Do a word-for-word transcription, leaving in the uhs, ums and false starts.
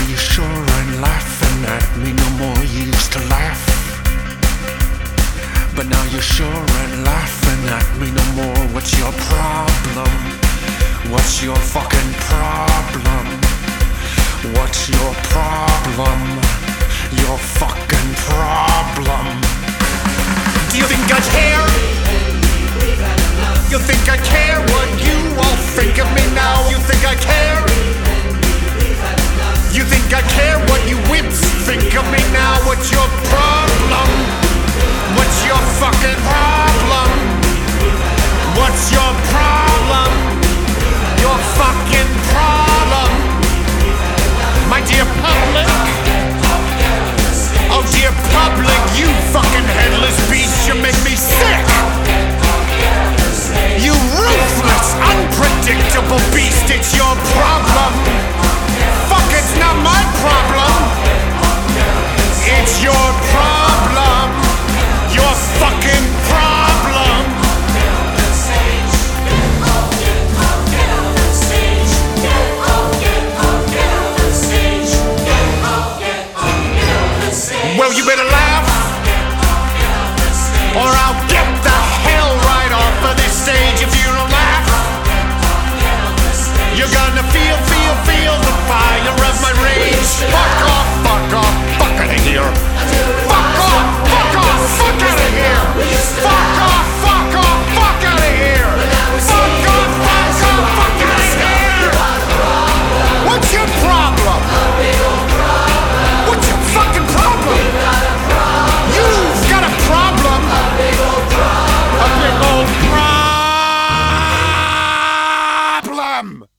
you sure ain't laughing at me no more. You used to laugh, but now you sure ain't laughing at me no more. What's your problem? What's your fucking problem? What's your problem? Your fucking problem. Do you think I care? You think I care what you all think of me now? You think I care? You think I care what you wimps think of me now? What's your problem? What's your fucking problem? What's your problem? Your fucking problem? My dear public, oh dear public, you fucking headless beast, you make me sick. You ruthless, unpredictable beast, it's your problem. Fuck, it's not my problem. It's your problem. Your fucking problem. Well, you better laugh, or I'll get the hell right off of this stage. If you don't laugh, you're gonna feel, feel, feel the fire of my rage. Fuck off, fuck off, fuck out of here. Fuck off, fuck off, fuck out of here. Fuck off, fuck off, fuck out of here. Fuck off, fuck off, fuck out of here. What's your problem? What's your fucking problem? You've got a problem. A big old problem. A big old problem.